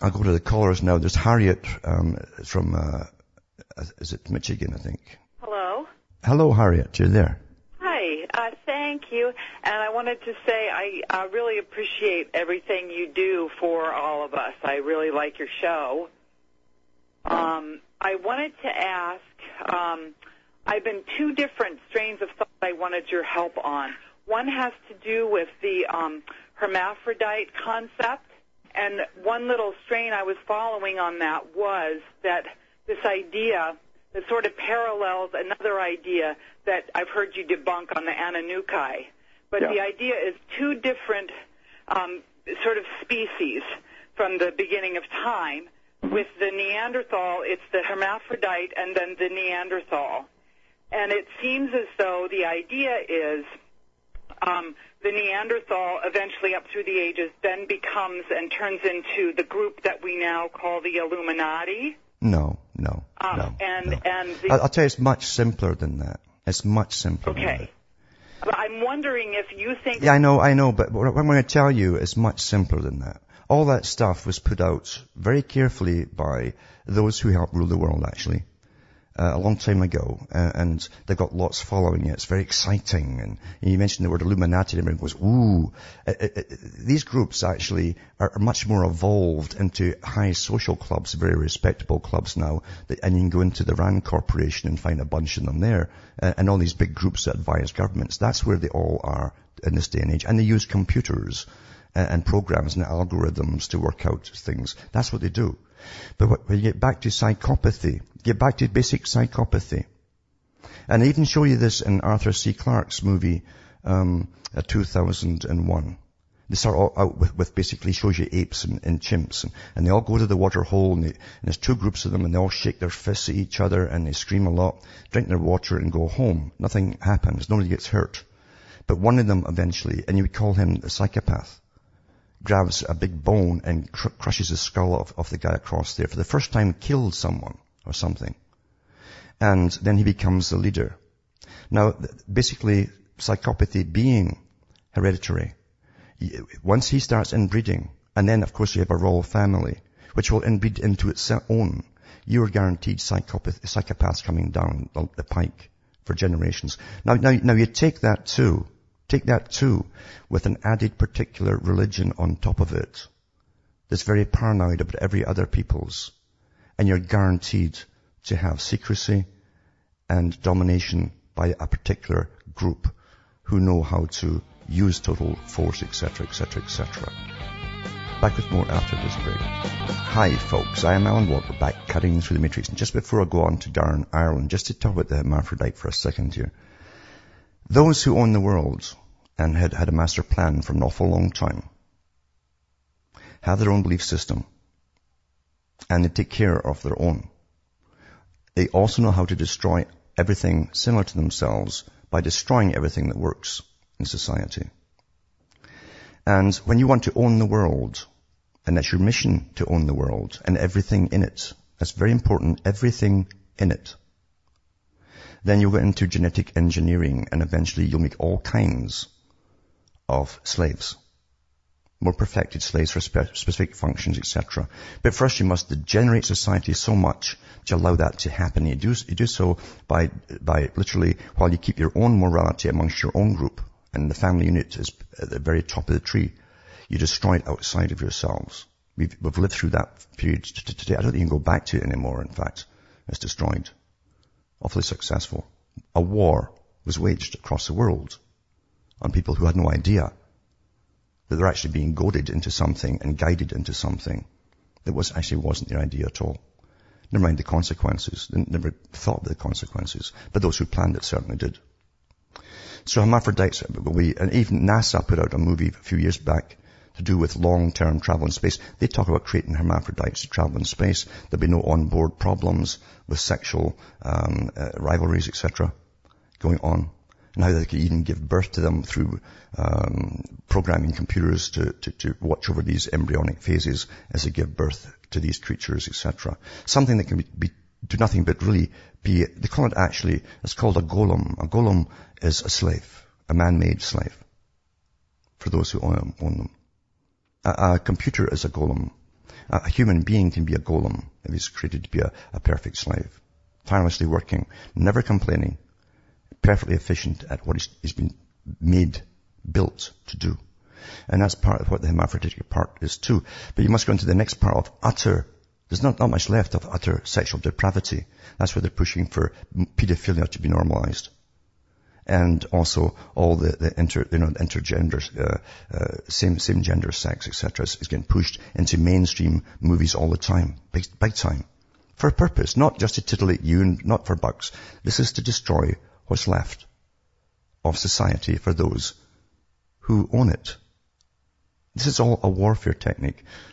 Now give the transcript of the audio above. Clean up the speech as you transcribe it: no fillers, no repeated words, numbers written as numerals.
I'll go to the callers now. There's Harriet from, is it Michigan, I think? Hello. Hello, Harriet. You're there. Hi. Thank you. And I wanted to say I really appreciate everything you do for all of us. I really like your show. I wanted to ask, I've been two different strains of thought I wanted your help on. One has to do with the hermaphrodite concept, and one little strain I was following on that was that this idea that sort of parallels another idea that I've heard you debunk on the Anunnaki. But the idea is two different sort of species from the beginning of time. With the Neanderthal, it's the hermaphrodite and then the Neanderthal. And it seems as though the idea is the Neanderthal eventually up through the ages then becomes and turns into the group that we now call the Illuminati. No. And I'll tell you, it's much simpler than that. It's much simpler than that. Okay. I'm wondering if you think... Yeah, I know, but what I'm going to tell you is much simpler than that. All that stuff was put out very carefully by those who helped rule the world, actually, a long time ago. And they've got lots following it. It's very exciting. And you mentioned the word Illuminati, and everyone goes, ooh. These groups actually are much more evolved into high social clubs, very respectable clubs now. And you can go into the RAND Corporation and find a bunch of them there. And all these big groups that advise governments. That's where they all are in this day and age. And they use computers and programs and algorithms to work out things. That's what they do. But when you get back to psychopathy, get back to basic psychopathy. And I even show you this in Arthur C. Clarke's movie, 2001. They start all out with basically shows you apes and chimps. And they all go to the water hole, and there's two groups of them, and they all shake their fists at each other, and they scream a lot, drink their water, and go home. Nothing happens. Nobody gets hurt. But one of them eventually, and you would call him a psychopath, grabs a big bone and crushes the skull of the guy across there. For the first time, killed someone or something. And then he becomes the leader. Now, basically, psychopathy being hereditary, once he starts inbreeding, and then, of course, you have a royal family, which will inbreed into its own, you're guaranteed psychopaths coming down the pike for generations. Now you take that too, with an added particular religion on top of it that's very paranoid about every other people's. And you're guaranteed to have secrecy and domination by a particular group who know how to use total force, etc., etc., etc. Back with more after this break. Hi, folks. I am Alan Walker, back cutting through the matrix. And just before I go on to Darren, Ireland, just to talk about the hermaphrodite for a second here. Those who own the world and had a master plan for an awful long time have their own belief system, and they take care of their own. They also know how to destroy everything similar to themselves by destroying everything that works in society. And when you want to own the world, and that's your mission to own the world and everything in it, that's very important, everything in it, then you'll get into genetic engineering, and eventually you'll make all kinds of slaves. More perfected slaves for specific functions, etc. But first you must degenerate society so much to allow that to happen. You do so by literally, while you keep your own morality amongst your own group, and the family unit is at the very top of the tree, you destroy it outside of yourselves. We've lived through that period today. I don't think you can go back to it anymore, in fact. It's destroyed. Awfully successful. A war was waged across the world on people who had no idea that they're actually being goaded into something and guided into something that wasn't their idea at all. Never mind the consequences. They never thought of the consequences. But those who planned it certainly did. So hermaphrodites, and even NASA put out a movie a few years back to do with long-term travel in space. They talk about creating hermaphrodites to travel in space. There'll be no on-board problems with sexual rivalries, etc. going on. And how they could even give birth to them through programming computers to watch over these embryonic phases as they give birth to these creatures, etc. Something that can do nothing but really be, they call it actually, it's called a golem. A golem is a slave, a man-made slave, for those who own them. A computer is a golem. A human being can be a golem if he's created to be a perfect slave. Tirelessly working, never complaining, perfectly efficient at what he's been built to do. And that's part of what the hermaphroditic part is too. But you must go into the next part of there's not much left of utter sexual depravity. That's where they're pushing for pedophilia to be normalized. And also all the intergender, same gender sex, etc. is getting pushed into mainstream movies all the time, big time. For a purpose, not just to titillate you and not for bucks. This is to destroy what's left of society for those who own it. This is all a warfare technique.